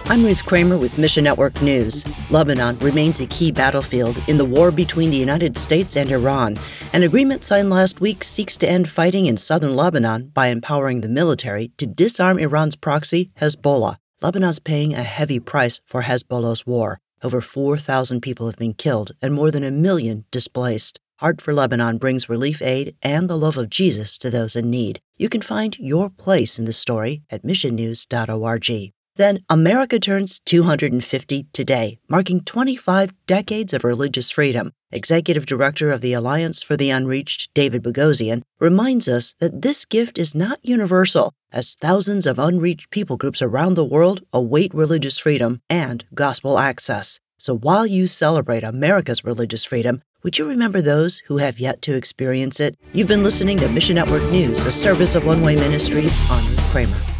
I'm Ruth Kramer with Mission Network News. Lebanon remains a key battlefield in the war between the United States and Iran. An agreement signed last week seeks to end fighting in southern Lebanon by empowering the military to disarm Iran's proxy, Hezbollah. Lebanon's paying a heavy price for Hezbollah's war. Over 4,000 people have been killed and more than 1 million displaced. Heart for Lebanon brings relief aid and the love of Jesus to those in need. You can find your place in the story at missionnews.org. Then, America turns 250 today, marking 25 decades of religious freedom. Executive Director of the Alliance for the Unreached, David Boghossian, reminds us that this gift is not universal, as thousands of unreached people groups around the world await religious freedom and gospel access. So while you celebrate America's religious freedom, would you remember those who have yet to experience it? You've been listening to Mission Network News, a service of One Way Ministries. I'm Ruth Kramer.